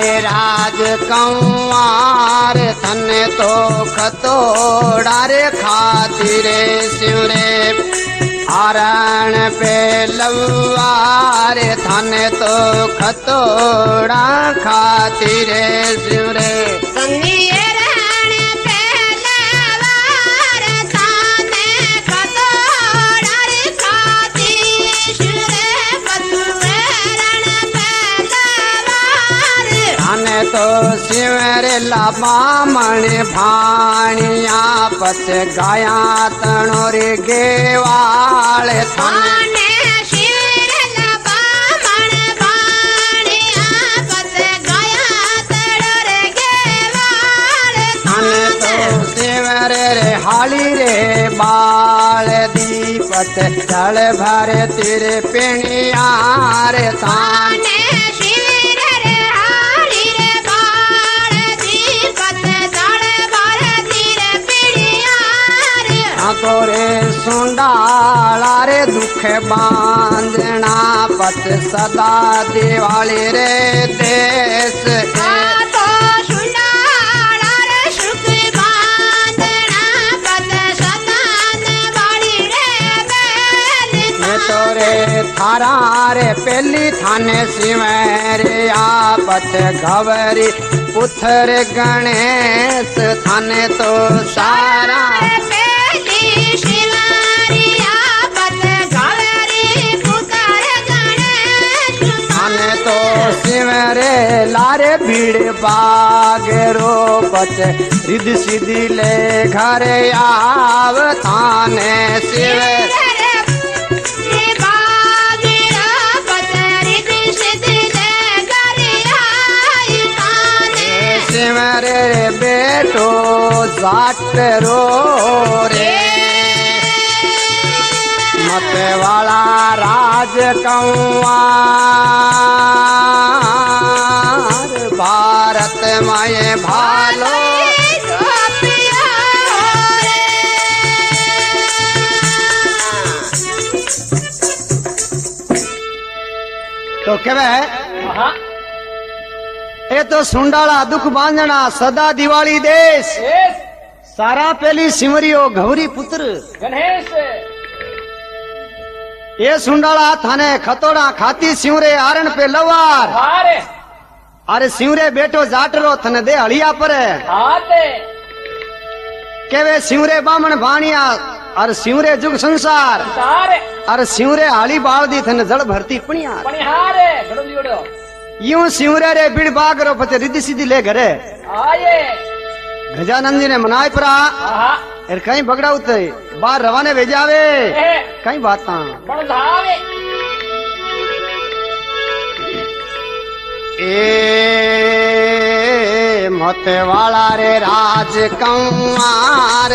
रे राज कंवार थने तो खतोड़ा रे खातिर सिवरे आरण पे लवार थाने तो खतोड़ा खातिर सिवरे तो शिवरे लाबामण भाणिया पत गाया तणोरे गेवाल थाने शिवरे लाबामण भाणिया पत गाया तणोरे गेवाल थाने तो शिवरे रे हाली रे बाल दीपत जल भर तेरे पिणिया रे थाने तोरे सुंडाला रे दुख बांधना पत सदा दिवाली रे देश तो सुंडाला रे सुख बांधना पत सदा दिवाली रे देश तोरे थारा रे पहली थाने सिवरे आपत घवरी पुत्र गणेश थाने तो सारा शिवरे लारे भीड़ बागरो पत रिद सिद्धि ले घर आव थाने शिवरे शिवरे बेटो जाट रो रे मत वाला राज कंवार भारत माए भालो तो कहे ये तो सुंडाला दुख बांधना सदा दिवाली देश सारा पहली सिमरियो घवरी पुत्र गणेश ये सुंडाला थाने खतोड़ा खाती सिवरे आरण पे लवार अरे सिवरे बेटो जाटरो थने दे हलिया पर के वे सिवरे बामण भाणिया अरे सिवरे जुग संसार अरे सिवरे हाली बाल दी थने जड़ भरती पणिया यूं सिवरे रे बिड़ बागरो पते रिद्धि सिद्धि ले घरे गजानंद जी ने मनाए परा एर कहीं बगड़ा उते बाहर रवाने भेजावे कहीं बात ए मत वाला रे राज कंवार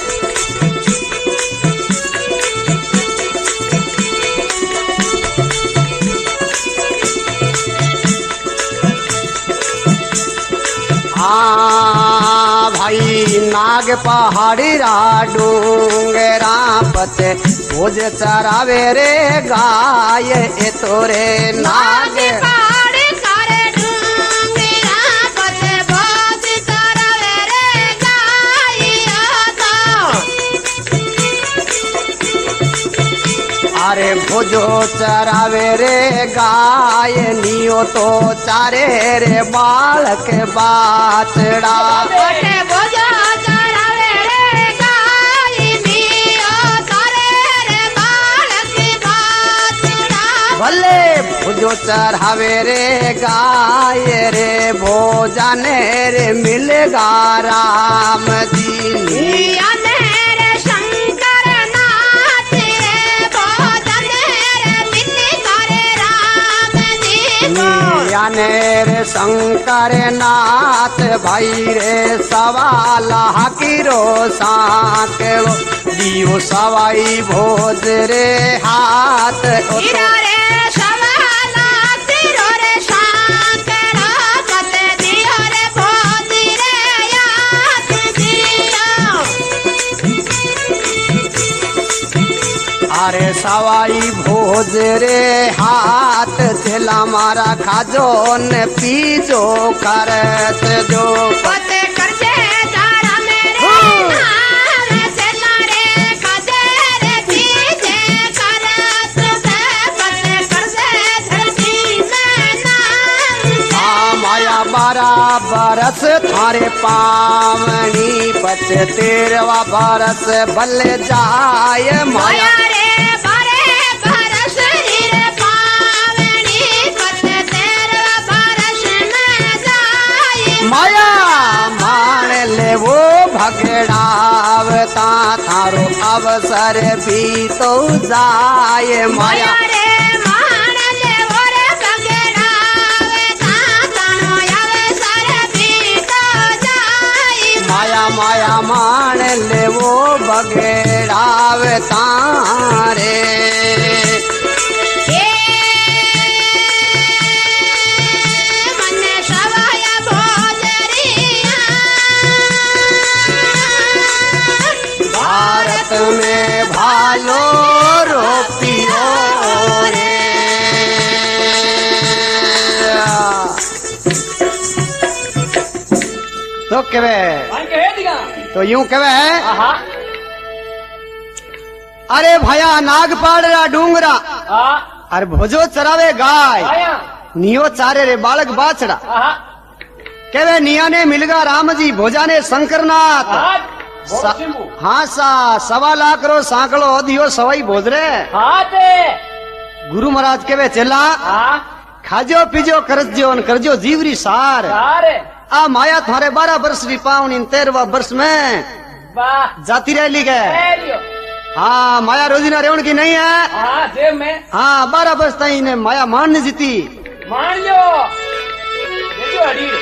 भाई नाग पहाड़ी रा डूंगरा पते भोज चरावे रे गाय ए तोरे नाग पहाड़ी सारे डूंगरा पते भोज चरावे रे गाय अरे भोजो चरावे रे गाय नियो तो चारे रे बालक बाचड़ा भोजो चरावे रे गाय नियो चारे रे बालक बाचड़ा भले भोजो चढ़ावे रे गाय रे भोजने रे मिलेगा राम जी रे शंकर नाथ भाई रे सवाला हकीरो साक दियो सवाई भोज रे हाथ थारे सवाई भोज रे हाथ चेला मारा खाजो ने पीछो करत जो पते करजे तारा मेरे नाम चला रे खाजे रे पीछे करत दे पते करजे धरती में नाम आ माया बारा बरस थारे पावनी पच तेरवा बरस भले जाय माया माया रे बारे बरस रे पावनी पते तेरा बरस में जाए माया मान ले वो भगड़ावता थारो अवसर भी तो जाय माया माया रे मान ले ओरे बगड़ावे तानो आवे सारे भी तो जाए माया माया मान ले वो भगड़ावता रे ए मन सवाया भोजरिया भारत में भालो रोपियो रे तो कहे तो यूं कहे अरे भया नागपाड़ा डूंगरा अरे भोजो चरावे गाय नियो चारे रे बालक बाछड़ा कहे निया ने मिलगा राम जी भोजा ने शंकरनाथ हाँ सा 1.25 लाख रो सांकलो दियो सवाई भोज रे गुरु महाराज कहे चला खाजो पीजो करजो करजो जीवरी सार आ माया थारे 12 वर्ष की पावनी 13वां वर्ष में जाती रह ली गए हाँ माया रोजीना रेवण की नहीं है हाँ 12 वर्ष तई ने माया मान नहीं जीती मान लो ये जो अड़ी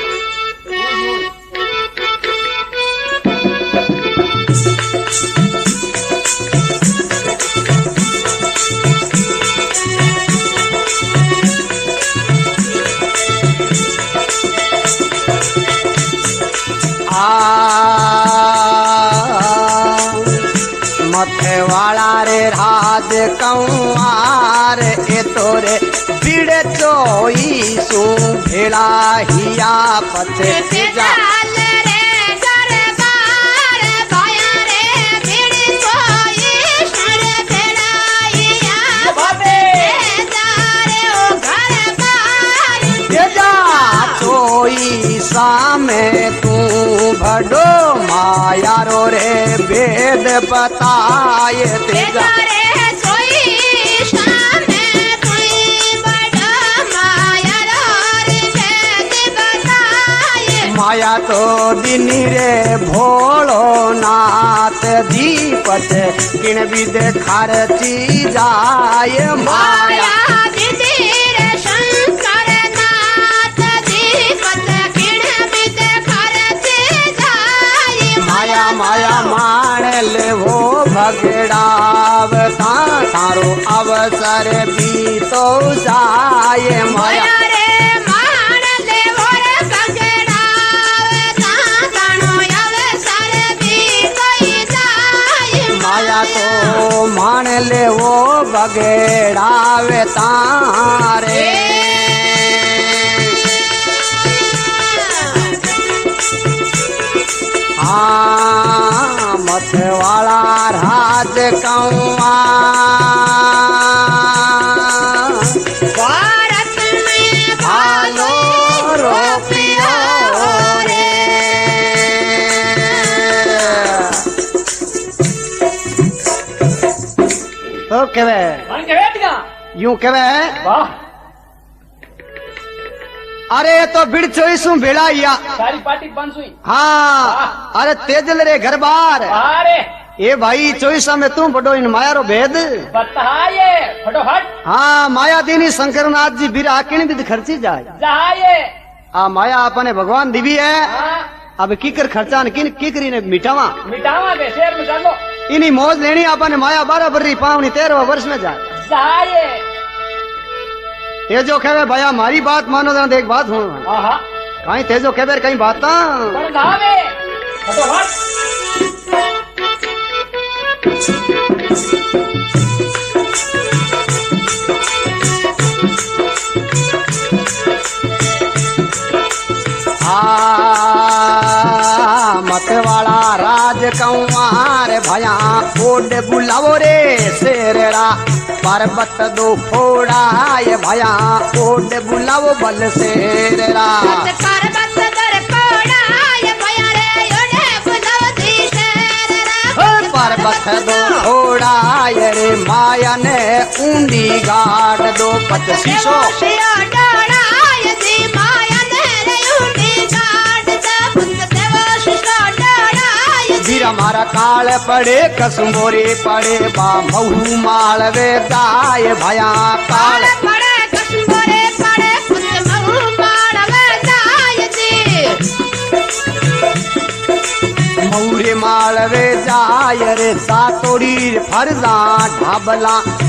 मथे वाला रे राज कंवार ए तोरे बिड़े चोई सु भेड़ा हिया पछे जा चाल रे दरबार भाया रे बिड़ी कोई सुर बेलाइया जा रे ओ घर बार जा चोई सामे तू भडो माया रो रे वेद बताए तेजा रे सोई सामे कोई बड़ा माया रे भेद बताए माया तो दिनी रे भोलो नाथ दीपत किण विद खर्ची जाय माया माया दीदी रे शंकर नाथ दीपत किण बिद खर्च जाए माया माया मान ले वो भगड़ावता थारो अवसर भी तो जाय माया माया रे मान ले ओरे बगड़ावे तानो अवसर भी कोई जाए माया तो मान ले वो भगड़ावे तारे हाँ मथ वाला राज कंवा भारत में भालो रोपियो रे तो कहे मान के बैठ गया यूं कहे वाह अरे तो बिड़ चोईसू भेड़ाइया सारी पार्टी बंद हुई हाँ अरे तेजल रे घर बार अरे ए भाई चोईसा में तू बड़ो इन माया रो भेद बताइए फटोफट हाँ माया दीनी शंकरनाथ जी बिरा किण विद खर्ची जाए जाइए आ माया अपने भगवान दिवी है हाँ अब कीकर खर्चा न किन कीकरी ने मिटावा मिटावा के शेर में कर लो इनी मौज लेनी अपने माया 12 बर्री पावनी 13वां वर्ष में जाए जाइए तेजो कहे भैया हमारी बात मानो जरा देख बात हूँ आहा कहीं तेजो कहे कहीं बात पर धावे फटोफट राज कंवार भया ओड बुलावो रे शेररा पर्वत दो फोड़ाए भया ओड बुलावो बल शेररा पर्वत दर पोड़ाय भया रे ओडे बुलावती शेररा पर्वत दो फोड़ाए रे माया ने ऊंडी गाड़ दो पत शीशो शियो डोड़ाय जी माया ने रे उठी गाड़ दा पुत देव शिशो डोड़ाय वीर हमारा काल पड़े कसमोरे पड़े बा महू मालवे दाय भया काल पड़े कसमोरे पड़े पुत महू मालवे दाय जी मऊरे मालवे जाय रे सातोड़ी फरजा ढाबला